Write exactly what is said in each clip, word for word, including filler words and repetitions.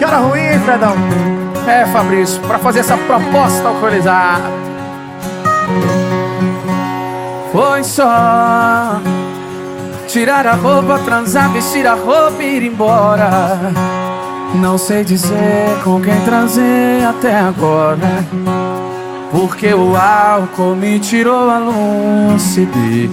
Cara ruim, hein, Fredão? É, Fabrício, pra fazer essa proposta alcoolizada. Foi só tirar a roupa, transar, vestir a roupa e ir embora. Não sei dizer com quem trazer até agora, porque o álcool me tirou a lucidez.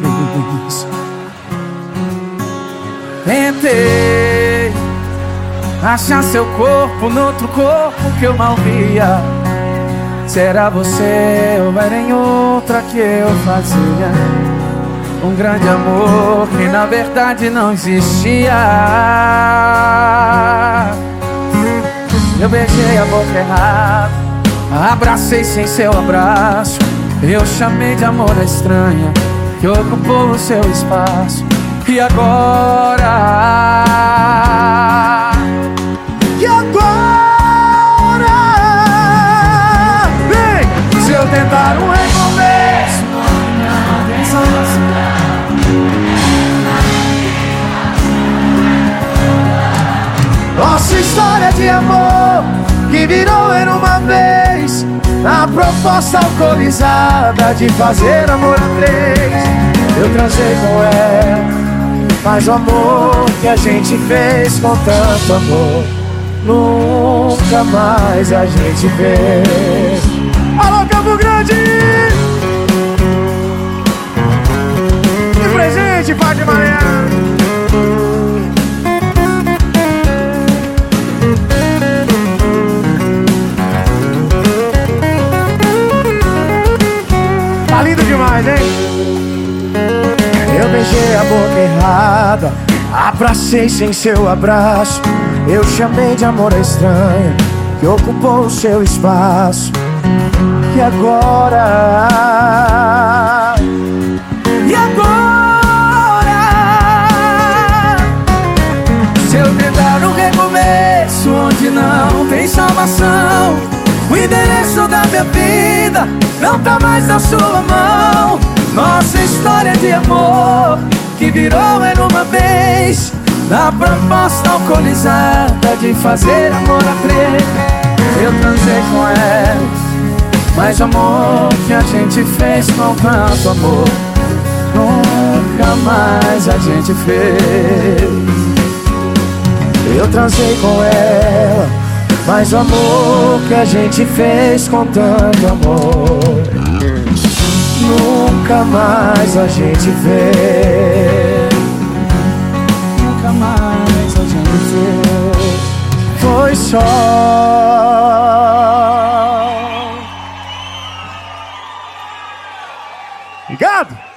Tentei achar seu corpo no outro corpo que eu mal via. Se era você ou era em outra que eu fazia um grande amor que na verdade não existia. Eu beijei a boca errada, abracei sem seu abraço. Eu chamei de amor a estranha que ocupou o seu espaço. E agora? E agora? Vem! Se eu tentar um recomeço, não tem salvação. Nossa história de amor que virou em uma vez a proposta alcoolizada de fazer amor a três. Eu transei com ela, mas o amor que a gente fez com tanto amor nunca mais a gente fez. Alô, Campo Grande! E presente, Pai de Mariana! Tá lindo demais, hein? Eu beijei a boca errada, abracei sem seu abraço. Eu chamei de amor a estranha que ocupou o seu espaço. E agora? E agora? Se eu tentar um recomeço onde não tem salvação, o endereço da minha vida não tá mais na sua mão. Nossa história de amor que virou em uma vez na proposta alcoolizada de fazer amor a três. Eu transei com ela, mas o amor que a gente fez com tanto amor nunca mais a gente fez. Eu transei com ela, mas o amor que a gente fez com tanto amor nunca mais a gente vê. Nunca mais a gente vê. Foi só Obrigado!